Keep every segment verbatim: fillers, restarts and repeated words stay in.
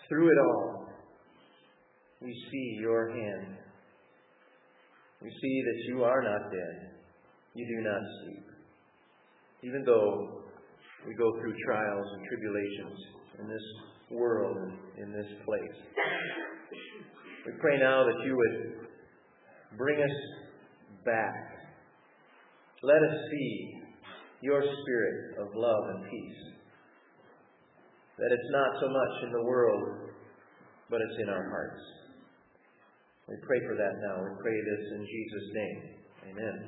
Through it all, we see your hand. We see that you are not dead. You do not sleep. Even though we go through trials and tribulations in this world and in this place. We pray now that you would bring us back. Let us see your spirit of love and peace. That it's not so much in the world, but it's in our hearts. We pray for that now. We pray this in Jesus' name. Amen.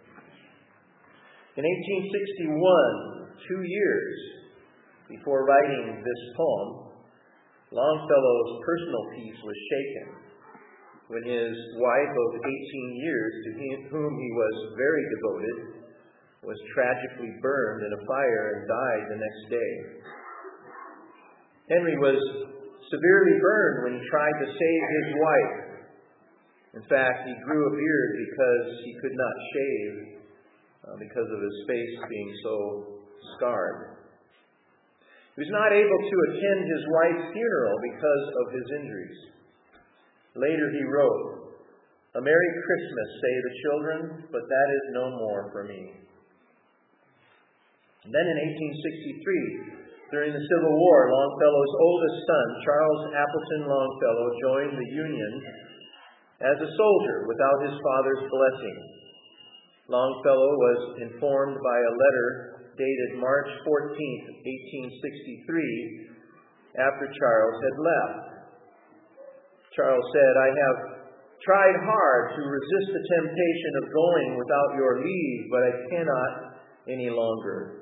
In eighteen sixty-one, two years before writing this poem, Longfellow's personal peace was shaken when his wife of eighteen years, to whom he was very devoted, was tragically burned in a fire and died the next day. Henry was severely burned when he tried to save his wife. In fact, he grew a beard because he could not shave uh, because of his face being so scarred. He was not able to attend his wife's funeral because of his injuries. Later he wrote, "A Merry Christmas, say the children, but that is no more for me." And then in eighteen sixty-three, during the Civil War, Longfellow's oldest son, Charles Appleton Longfellow, joined the Union as a soldier without his father's blessing. Longfellow was informed by a letter dated March fourteenth, eighteen sixty-three, after Charles had left. Charles said, "I have tried hard to resist the temptation of going without your leave, but I cannot any longer."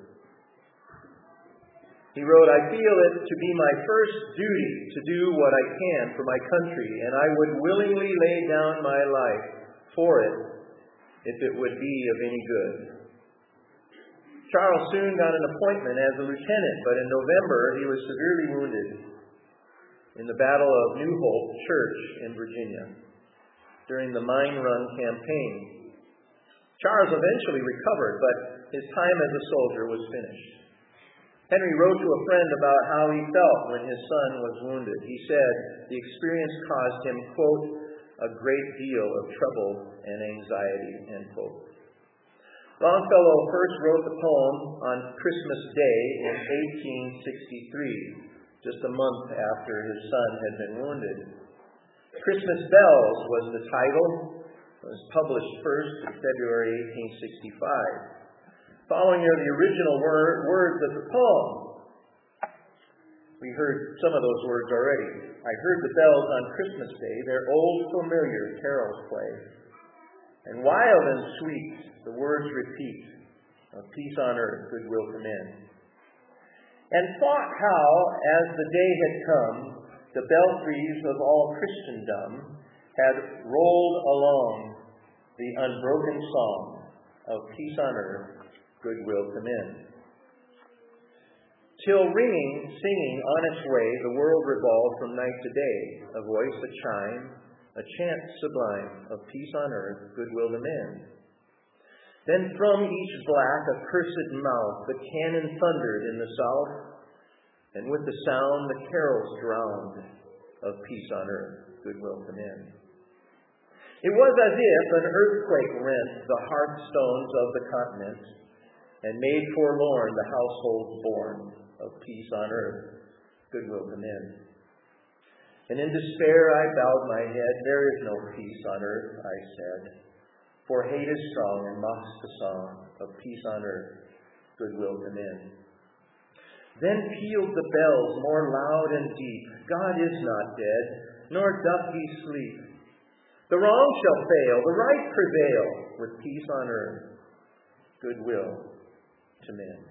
He wrote, "I feel it to be my first duty to do what I can for my country, and I would willingly lay down my life for it if it would be of any good." Charles soon got an appointment as a lieutenant, but in November he was severely wounded in the Battle of New Hope Church in Virginia during the Mine Run campaign. Charles eventually recovered, but his time as a soldier was finished. Henry wrote to a friend about how he felt when his son was wounded. He said the experience caused him, quote, "a great deal of trouble and anxiety," end quote. Longfellow first wrote the poem on Christmas Day in eighteen sixty-three, just a month after his son had been wounded. Christmas Bells was the title. It was published first in February eighteen sixty-five. Following are the original word, words of the poem. We heard some of those words already. "I heard the bells on Christmas Day, their old familiar carols play. And wild and sweet the words repeat, of peace on earth, goodwill to men. And thought how, as the day had come, the belfries of all Christendom had rolled along the unbroken song of peace on earth, goodwill to men. Till ringing, singing on its way, the world revolved from night to day, a voice, a chime, a chant sublime of peace on earth, goodwill to men. Then from each black accursed mouth the cannon thundered in the south, and with the sound the carols drowned of peace on earth, goodwill to men. It was as if an earthquake rent the hearthstones of the continent, and made forlorn the households born of peace on earth, goodwill to men. And in despair I bowed my head. There is no peace on earth, I said, for hate is strong and mocks the song of peace on earth, goodwill to men. Then pealed the bells more loud and deep. God is not dead, nor doth he sleep. The wrong shall fail, the right prevail, with peace on earth, goodwill to men.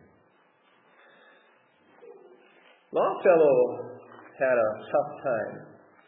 Longfellow had a tough time.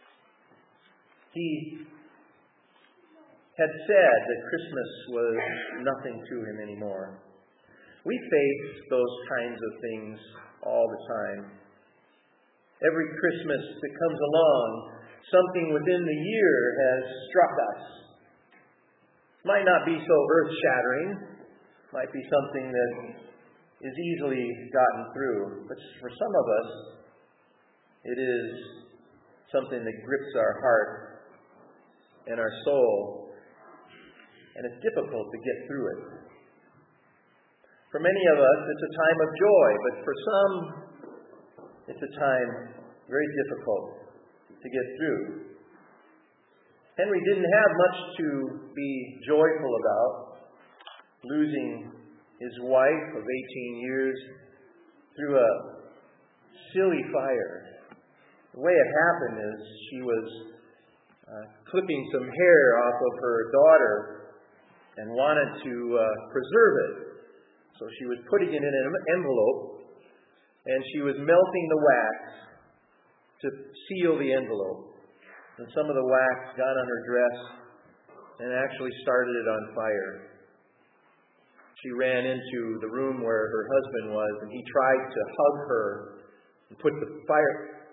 He had said that Christmas was nothing to him anymore. We face those kinds of things all the time. Every Christmas that comes along, something within the year has struck us. Might not be so earth-shattering. Might be something that is easily gotten through. But for some of us, it is something that grips our heart and our soul, and it's difficult to get through it. For many of us, it's a time of joy, but for some, it's a time very difficult to get through. Henry didn't have much to be joyful about, losing his wife of eighteen years through a silly fire. The way it happened is she was uh, clipping some hair off of her daughter and wanted to uh, preserve it. So she was putting it in an envelope, and she was melting the wax to seal the envelope. And some of the wax got on her dress and actually started it on fire. She ran into the room where her husband was, and he tried to hug her and put the fire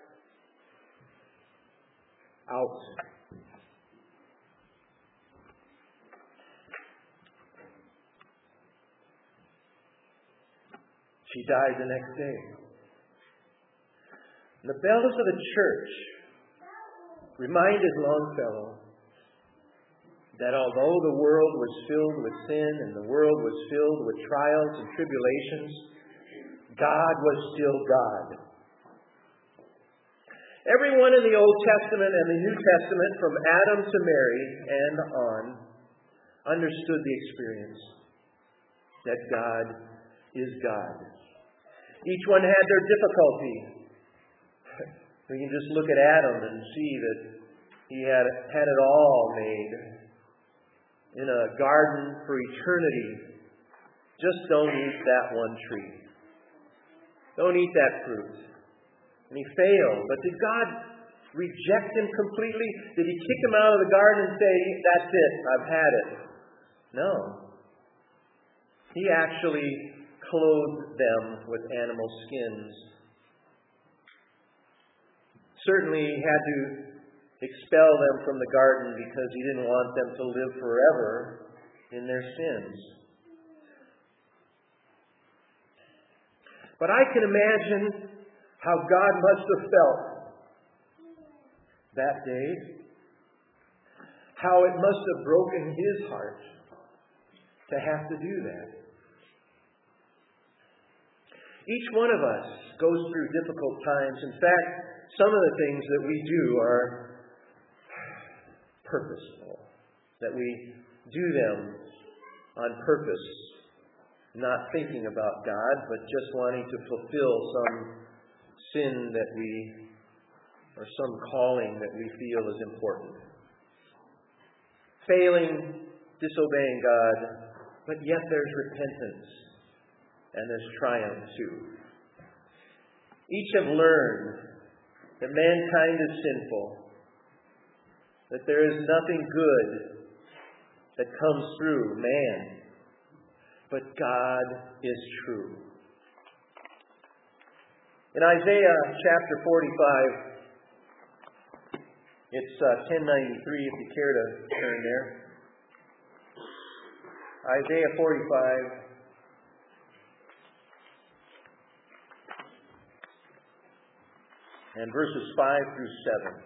out. She died the next day. And the bells of the church reminded Longfellow that although the world was filled with sin and the world was filled with trials and tribulations, God was still God. Everyone in the Old Testament and the New Testament, from Adam to Mary and on, understood the experience that God is God. Each one had their difficulty. We can just look at Adam and see that he had had it all made in a garden for eternity. Just don't eat that one tree. Don't eat that fruit. And he failed. But did God reject him completely? Did he kick him out of the garden and say, that's it, I've had it? No. He actually clothed them with animal skins. Certainly he had to expel them from the garden because he didn't want them to live forever in their sins. But I can imagine how God must have felt that day. How it must have broken his heart to have to do that. Each one of us goes through difficult times. In fact, some of the things that we do are purposeful. That we do them on purpose. Not thinking about God, but just wanting to fulfill some sin that we, or some calling that we feel is important. Failing, disobeying God, but yet there's repentance and there's triumph too. Each have learned that mankind is sinful, that there is nothing good that comes through man, but God is true. In Isaiah chapter forty-five, it's uh, ten ninety-three if you care to turn there. Isaiah forty-five. And verses five through seven.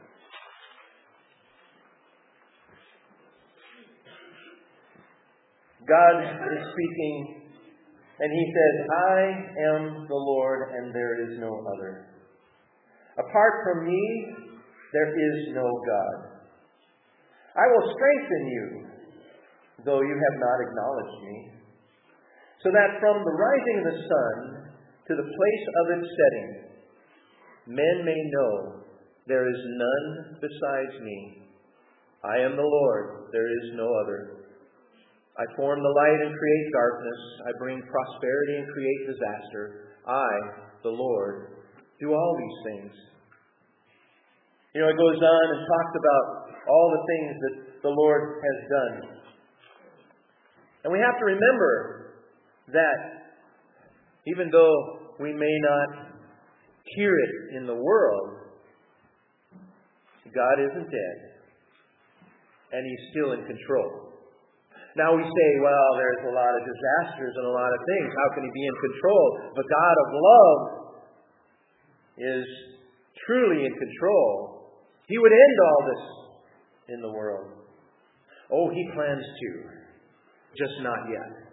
God is speaking, and He says, I am the Lord, and there is no other. Apart from me, there is no God. I will strengthen you, though you have not acknowledged me, so that from the rising of the sun to the place of its setting, men may know there is none besides me. I am the Lord, there is no other. I form the light and create darkness. I bring prosperity and create disaster. I, the Lord, do all these things. You know, it goes on and talks about all the things that the Lord has done. And we have to remember that even though we may not hear it in the world, God isn't dead. And He's still in control. Now we say, well, there's a lot of disasters and a lot of things. How can He be in control? The God of love is truly in control. He would end all this in the world. Oh, He plans to, just not yet.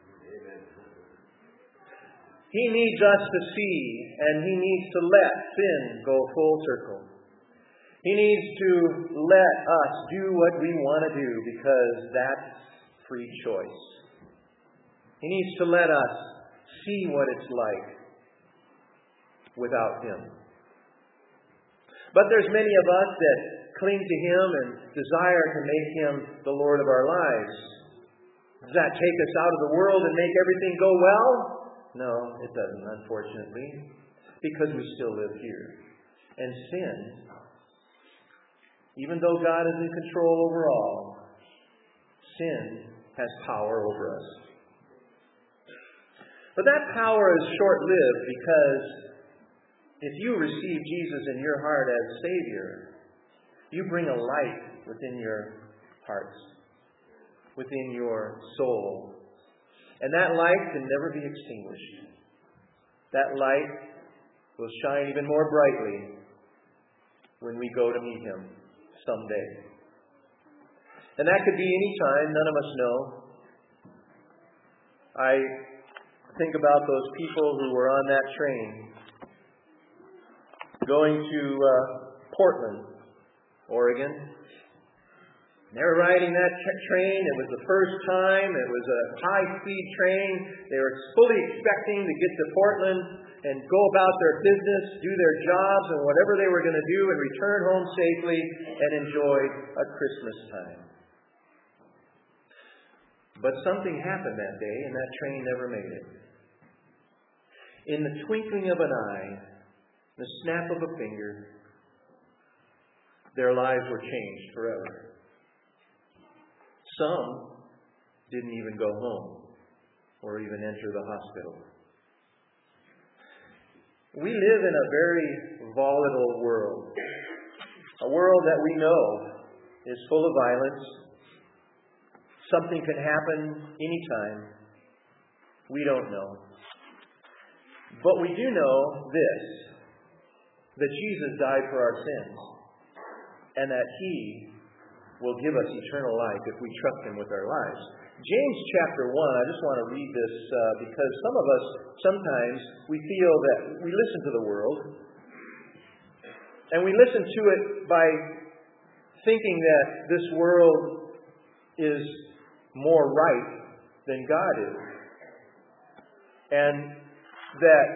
He needs us to see, and He needs to let sin go full circle. He needs to let us do what we want to do because that's free choice. He needs to let us see what it's like without Him. But there's many of us that cling to Him and desire to make Him the Lord of our lives. Does that take us out of the world and make everything go well? No, it doesn't, unfortunately, because we still live here. And sin, even though God is in control over all, sin has power over us. But that power is short-lived because if you receive Jesus in your heart as Savior, you bring a light within your hearts, within your soul. And that light can never be extinguished. That light will shine even more brightly when we go to meet Him someday. And that could be any time, none of us know. I think about those people who were on that train going to uh, Portland, Oregon. They were riding that tra- train. It was the first time. It was a high-speed train. They were fully expecting to get to Portland and go about their business, do their jobs and whatever they were going to do and return home safely and enjoy a Christmas time. But something happened that day and that train never made it. In the twinkling of an eye, the snap of a finger, their lives were changed forever. Some didn't even go home or even enter the hospital. We live in a very volatile world. A world that we know is full of violence. Something can happen anytime. We don't know. But we do know this, that Jesus died for our sins, and that He will give us eternal life if we trust Him with our lives. James chapter one, I just want to read this uh, because some of us, sometimes, we feel that we listen to the world, and we listen to it by thinking that this world is more right than God is. And that,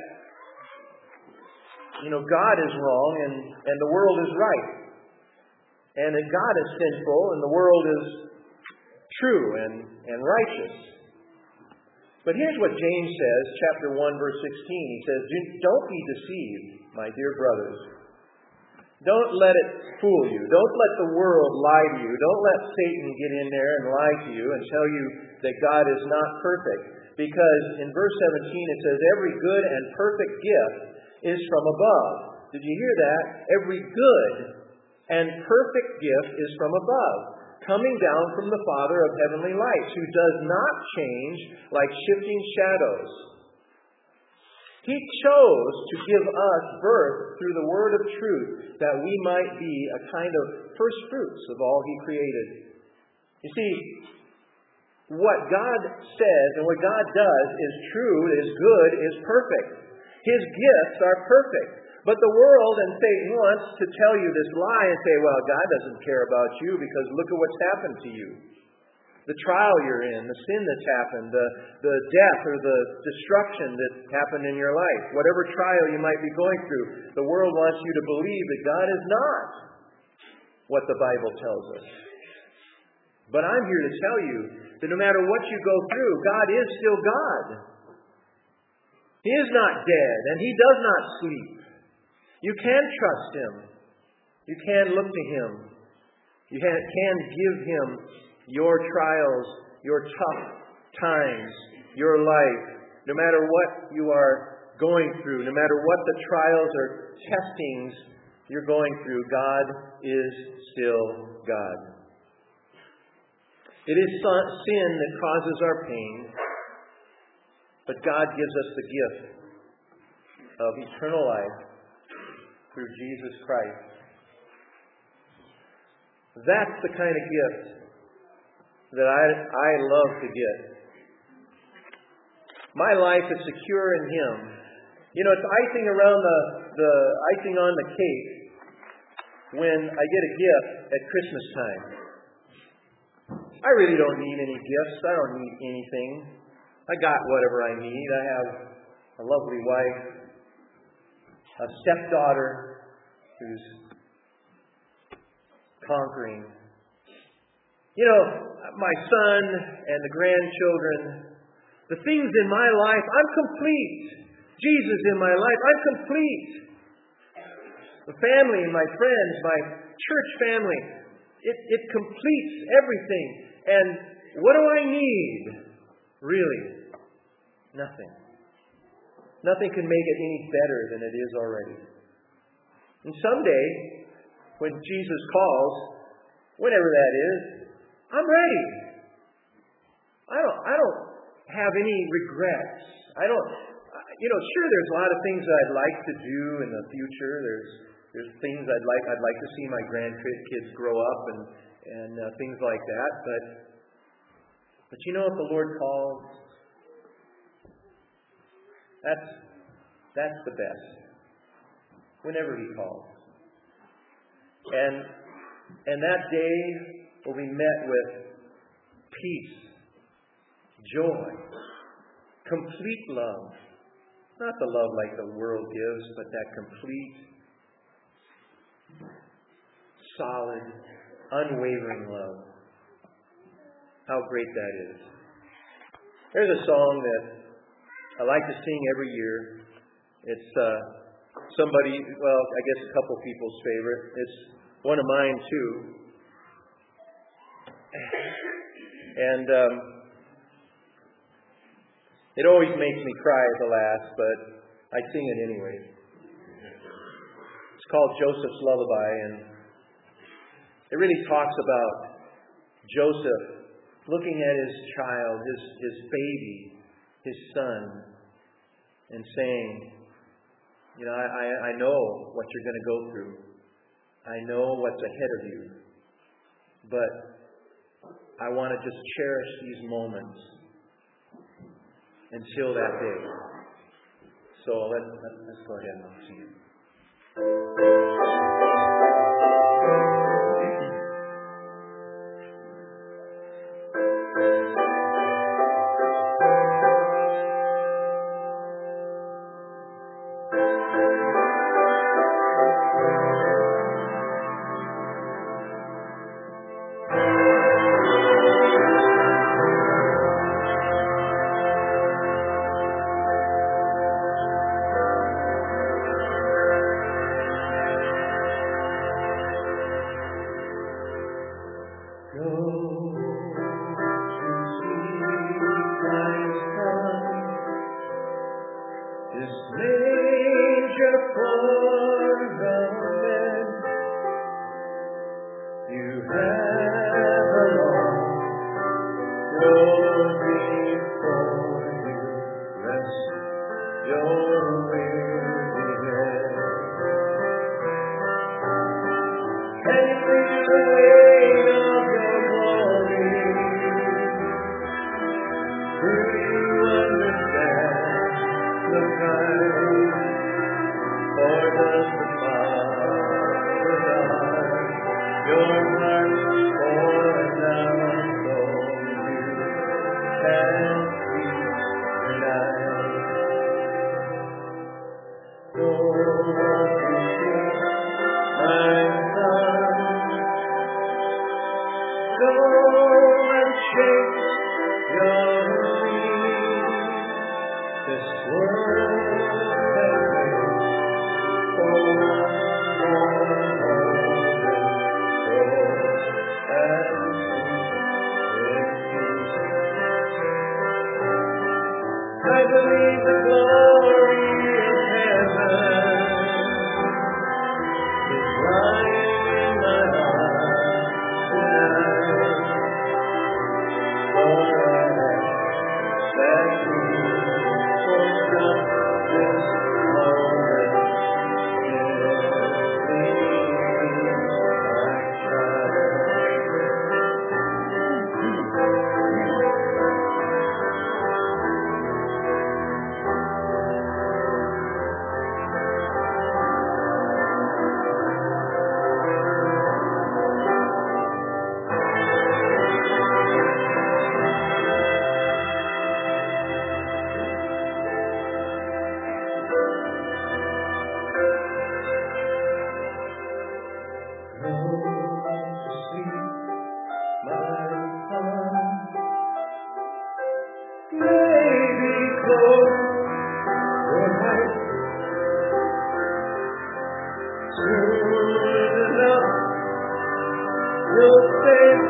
you know, God is wrong and, and the world is right. And that God is sinful and the world is true and, and righteous. But here's what James says, chapter one, verse sixteen. He says, "Don't be deceived, my dear brothers. Don't let it fool you. Don't let the world lie to you. Don't let Satan get in there and lie to you and tell you that God is not perfect. Because in verse seventeen it says, every good and perfect gift is from above." Did you hear that? Every good and perfect gift is from above, coming down from the Father of heavenly lights, who does not change like shifting shadows. He chose to give us birth through the word of truth, that we might be a kind of first fruits of all He created. You see, what God says and what God does is true, is good, is perfect. His gifts are perfect. But the world and Satan wants to tell you this lie and say, well, God doesn't care about you because look at what's happened to you. The trial you're in, the sin that's happened, the, the death or the destruction that happened in your life, whatever trial you might be going through, the world wants you to believe that God is not what the Bible tells us. But I'm here to tell you that no matter what you go through, God is still God. He is not dead, and He does not sleep. You can trust Him. You can look to Him. You can give Him your trials, your tough times, your life, no matter what you are going through, no matter what the trials or testings you're going through, God is still God. It is sin that causes our pain, but God gives us the gift of eternal life through Jesus Christ. That's the kind of gift that I, I love to get. My life is secure in Him. You know, it's icing around the, the icing on the cake when I get a gift at Christmas time. I really don't need any gifts. I don't need anything. I got whatever I need. I have a lovely wife, a stepdaughter who's conquering. You know, my son and the grandchildren, the things in my life, I'm complete. Jesus in my life, I'm complete. The family, my friends, my church family, it, it completes everything. And what do I need? Really, nothing. Nothing can make it any better than it is already. And someday, when Jesus calls, whenever that is, I'm ready. I don't, I don't have any regrets. I don't, you know, sure, there's a lot of things that I'd like to do in the future. There's, there's things I'd like, I'd like to see my grandkids grow up and, and uh, things like that. But, but you know, if the Lord calls, that's, that's the best. Whenever He calls. And, and that day will be met with peace, joy, complete love. Not the love like the world gives, but that complete, solid, unwavering love. How great that is. There's a song that I like to sing every year. It's uh, somebody, well, I guess a couple people's favorite. It's one of mine too. And um, it always makes me cry at the last, but I sing it anyway. It's called Joseph's Lullaby, and it really talks about Joseph looking at his child, his, his baby, his son, and saying, you know, I, I, I know what you're going to go through. I know what's ahead of you. But I want to just cherish these moments until that day. So let's, let's go ahead and sing it.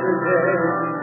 yesterday.